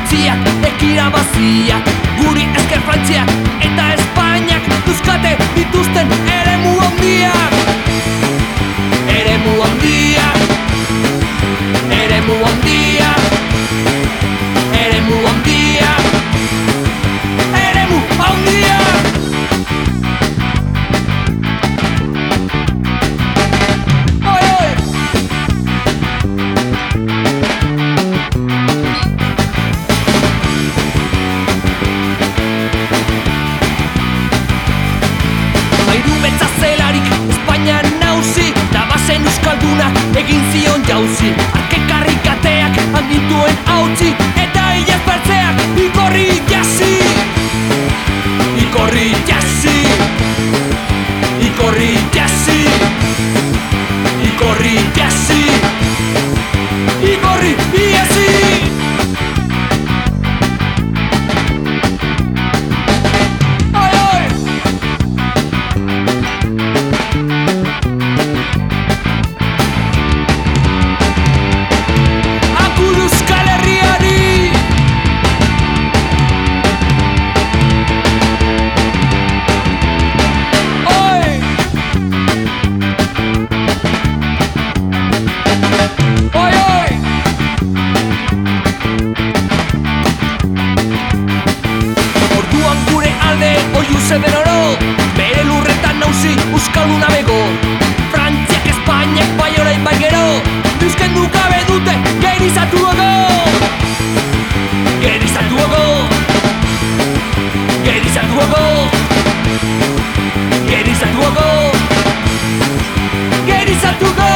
ontziak, ekirabaziak, guri esker Frantziak eta Espainiak duzkate dituzten eremu handiak. Eremu handiak, eremu handiak, eremu handiak, eremu handiak. Oi, oi! Mairu betza zelarik Espainia nauzi, da bazen euskalduna egin zion jauzi. Arkekarrik ateak handituen hautzi, eta hilaz bertzeak ikorri jasi. Ikorri jasi. Ikorri jasi. Ikorri jasi. Ikorri jasi. Oi, oi! Agur Euskal Herriari! Oi! Oi, oi! Orduan gure alde oiu zeden oro, bere lurretan nauzi euskalduna bego. Frantziak, Espainiak, bai orain bai gero, duzkendu gabe dute gerizatuago. Gerizatuago. Gerizatuago. Gerizatuago. Gerizatuago.